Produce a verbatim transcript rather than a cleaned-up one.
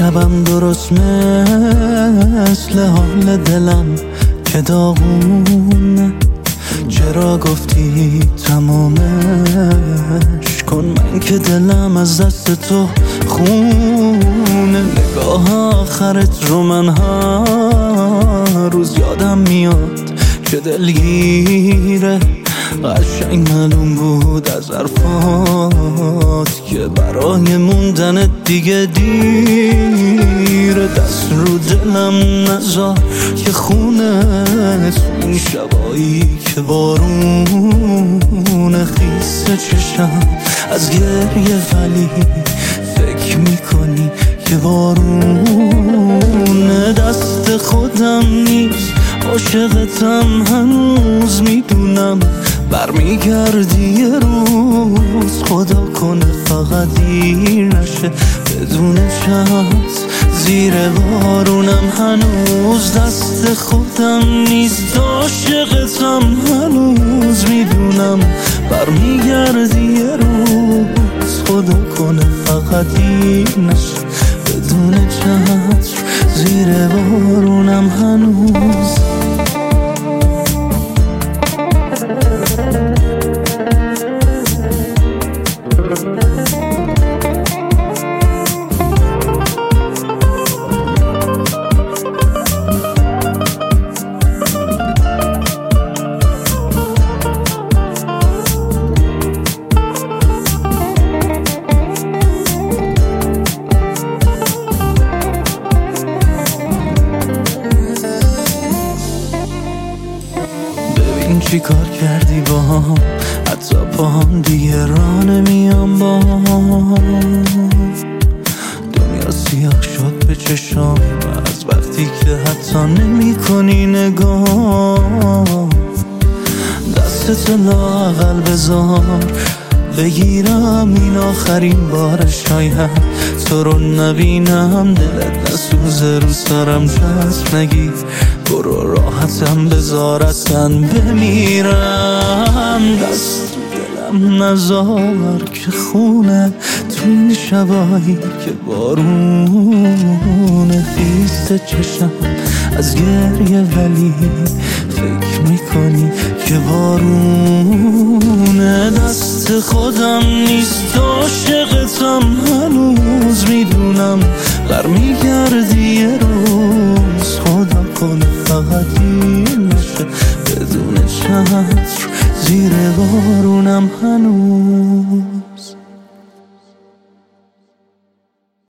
شبم درست مثل حال دلم که داغونه. چرا گفتی تمامش کن، من که دلم از دست تو خونه. نگاه آخرت رو من هر روز یادم میاد که دلگیره. قشنگ معلوم بود از حرفات که برای موندن دیگه دیره. دست رو دلم نذار که خونه تو این شبایی که بارونه. خیسه چشم از گریه ولی فکر میکنی که بارونه. دست خودم نیست عاشقتم هنوز میدونم. برمیگردی یه روز خدا کنه فقط دیر نشه. بدون چت زیر بارونم هنوز. دست خودم نیست عاشقتم هنوز میدونم. برمیگردی یه روز خدا کنه فقط دیر نشه. بدون چت زیر بارونم هنوز. این چی کار کردی با هم، حتی با هم دیگه راه نمیام با هم. دنیا سیاه شد به چشام از وقتی که حتی نمی کنی نگاه. دستت لااقل بذار بگیرم این آخرین بار، شاید تو رو نبینم. دلت نسوزه رو سرم دست نگیر، برو راحتم بذار اصلا بمیرم. دست دلم نذار که خونه تو این شبایی که بارونه. خیسته چشم از گریه ولی فکر میکنی که بارونه. دست خودم نیست عاشقتم هنوز میدونم. برمیگردی یه روز خدا کنه فقط دیر نشه. بدون چتر زیر بارونم هنوز.